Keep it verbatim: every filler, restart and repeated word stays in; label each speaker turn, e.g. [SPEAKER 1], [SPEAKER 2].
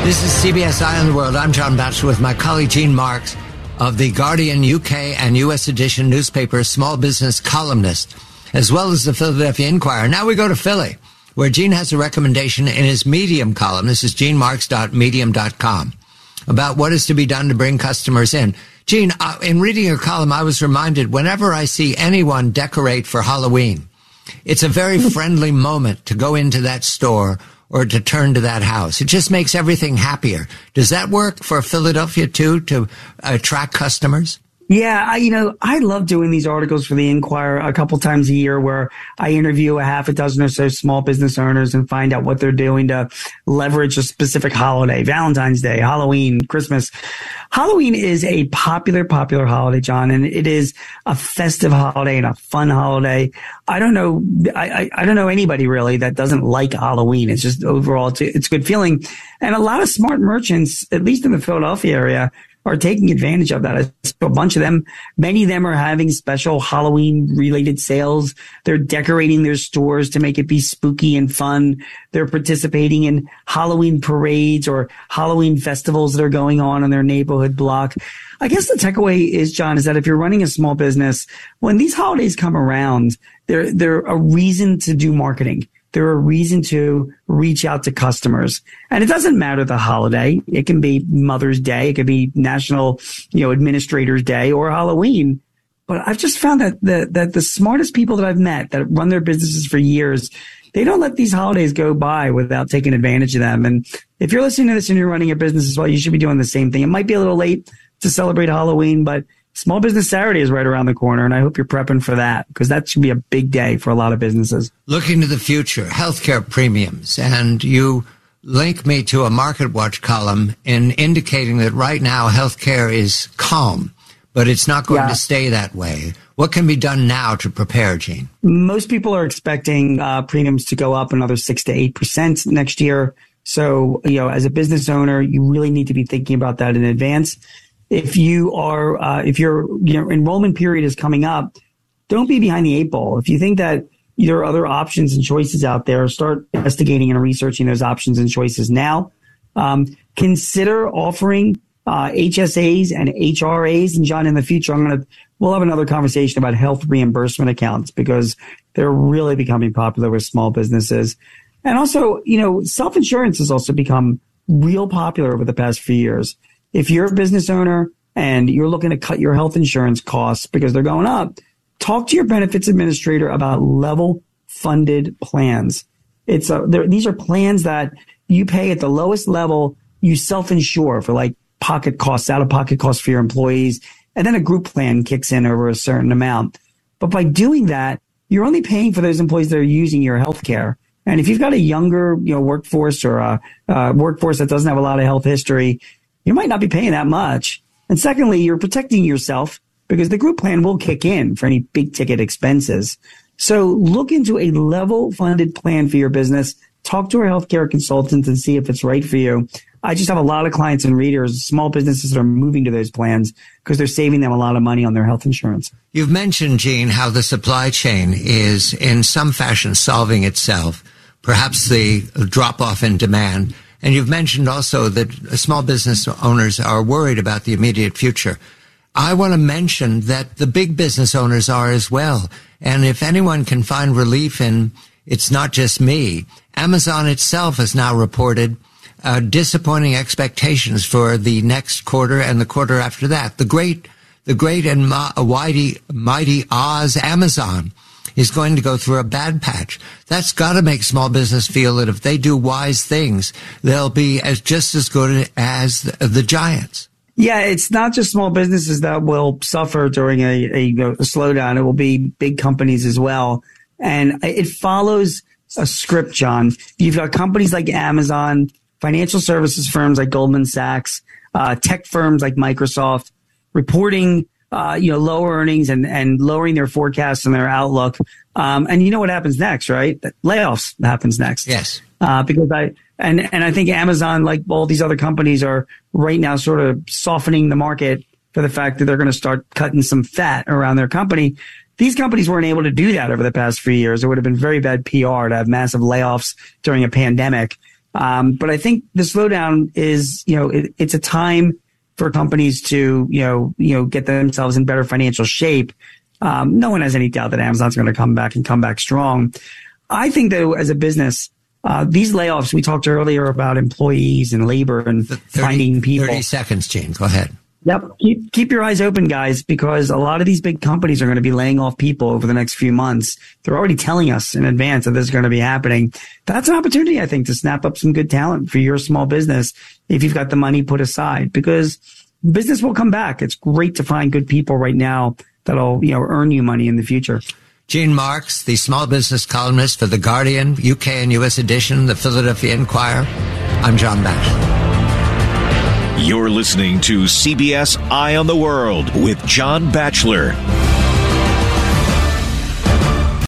[SPEAKER 1] This is C B S Eye on the World. I'm John Batchelor with my colleague Gene Marks of The Guardian U K and U S edition newspaper, small business columnist, as well as the Philadelphia Inquirer. Now we go to Philly, where Gene has a recommendation in his Medium column. This is gene marks dot medium dot com about what is to be done to bring customers in. Gene, uh, in reading your column, I was reminded whenever I see anyone decorate for Halloween, it's a very friendly moment to go into that store or to turn to that house. It just makes everything happier. Does that work for Philadelphia too, to attract customers?
[SPEAKER 2] Yeah, I, you know, I love doing these articles for the Inquirer a couple times a year where I interview a half a dozen or so small business owners and find out what they're doing to leverage a specific holiday, Valentine's Day, Halloween, Christmas. Halloween is a popular, popular holiday, John, and it is a festive holiday and a fun holiday. I don't know, I, I, I don't know anybody really that doesn't like Halloween. It's just overall, it's a, it's a good feeling. And a lot of smart merchants, at least in the Philadelphia area, are taking advantage of that. A bunch of them, many of them are having special Halloween related sales. They're decorating their stores to make it be spooky and fun. They're participating in Halloween parades or Halloween festivals that are going on in their neighborhood block. I guess the takeaway is, John, is that if you're running a small business, when these holidays come around, they're, they're a reason to do marketing. They're a reason to reach out to customers. And it doesn't matter the holiday. It can be Mother's Day. It could be National, you know, Administrators Day or Halloween. But I've just found that the, that the smartest people that I've met that run their businesses for years, they don't let these holidays go by without taking advantage of them. And if you're listening to this and you're running a business as well, you should be doing the same thing. It might be a little late to celebrate Halloween, but Small Business Saturday is right around the corner, and I hope you're prepping for that because that should be a big day for a lot of businesses.
[SPEAKER 1] Looking to the future, healthcare premiums, and you link me to a MarketWatch column in indicating that right now healthcare is calm, but it's not going yeah. to stay that way. What can be done now to prepare, Gene?
[SPEAKER 2] Most people are expecting uh, premiums to go up another six to eight percent next year. So, you know, as a business owner, you really need to be thinking about that in advance. If you are, uh, if your you know, enrollment period is coming up, don't be behind the eight ball. If you think that there are other options and choices out there, start investigating and researching those options and choices now. Um, consider offering uh, H S As and H R As. And John, in the future, I'm going to, we'll have another conversation about health reimbursement accounts because they're really becoming popular with small businesses. And also, you know, self-insurance has also become real popular over the past few years. If you're a business owner and you're looking to cut your health insurance costs because they're going up, talk to your benefits administrator about level funded plans. It's a, these are plans that you pay at the lowest level. You self-insure for like pocket costs, out of pocket costs for your employees. And then a group plan kicks in over a certain amount. But by doing that, you're only paying for those employees that are using your health care. And if you've got a younger, you know, workforce or a, a workforce that doesn't have a lot of health history, you might not be paying that much. And secondly, you're protecting yourself because the group plan will kick in for any big ticket expenses. So look into a level funded plan for your business. Talk to a healthcare consultant and see if it's right for you. I just have a lot of clients and readers, small businesses that are moving to those plans because they're saving them a lot of money on their health insurance.
[SPEAKER 1] You've mentioned, Gene, how the supply chain is in some fashion solving itself, perhaps the drop off in demand. And you've mentioned also that small business owners are worried about the immediate future. I want to mention that the big business owners are as well. And if anyone can find relief in, it's not just me. Amazon itself has now reported uh, disappointing expectations for the next quarter and the quarter after that. The great, the great and mighty, mighty Oz Amazon is going to go through a bad patch. That's got to make small business feel that if they do wise things, they'll be as just as good as the, the giants.
[SPEAKER 2] Yeah, it's not just small businesses that will suffer during a, a, a slowdown. It will be big companies as well. And it follows a script, John. You've got companies like Amazon, financial services firms like Goldman Sachs, uh, tech firms like Microsoft, reporting Uh, you know, lower earnings and, and lowering their forecasts and their outlook. Um, and you know what happens next, right? Layoffs happens next.
[SPEAKER 1] Yes.
[SPEAKER 2] Uh, because I, and, and I think Amazon, like all these other companies, are right now sort of softening the market for the fact that they're going to start cutting some fat around their company. These companies weren't able to do that over the past few years. It would have been very bad P R to have massive layoffs during a pandemic. Um, but I think the slowdown is, you know, it, it's a time for companies to, you know, you know, get themselves in better financial shape. Um, no one has any doubt that Amazon's going to come back and come back strong. I think that as a business, uh, these layoffs, we talked earlier about employees and labor and
[SPEAKER 1] thirty,
[SPEAKER 2] finding people.
[SPEAKER 1] thirty seconds, Gene. Go ahead.
[SPEAKER 2] Yep. Keep, keep your eyes open, guys, because a lot of these big companies are going to be laying off people over the next few months. They're already telling us in advance that this is going to be happening. That's an opportunity, I think, to snap up some good talent for your small business if you've got the money put aside, because business will come back. It's great to find good people right now that'll, you know, earn you money in the future.
[SPEAKER 1] Gene Marks, the small business columnist for The Guardian, U K and U S edition, the Philadelphia Inquirer. I'm John Batchelor.
[SPEAKER 3] You're listening to C B S Eye on the World with John Batchelor.